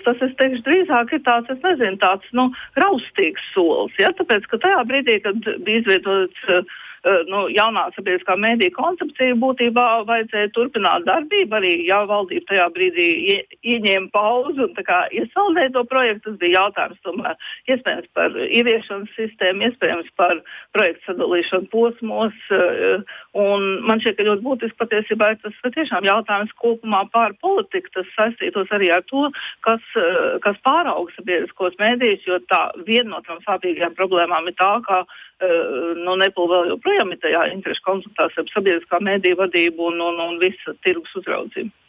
tas es teikšu, drīzāk ir tāds, es nezinu, tāds, raustīgs solis, ja, tāpēc, ka tajā brīdī, kad bija izvietots jaunā sabiedriskā mēdīja koncepcija, būtībā vajadzēja turpināt darbību, arī, ja valdība tajā brīdī ieņēma pauzi un tā kā iesaldēja to projektu, tas bija jautājums tomēr iespējams par ieviešanas sistēmu, iespējams par projektu sadalīšanu posmos, un man šķiet, ka ļoti būtiski patiesībā ir tas tiešām jautājums kopumā par politiku, tas saistītos arī ar to, kas pārauga sabiedriskos mēdījus, jo tā viena no tām sāpīgajām problēmām ir tā, ka Nepal vēl joprojām ir tajā interešu konfliktā ar sabiedriskā mēdīja vadību un visa tirgus uzraudzību.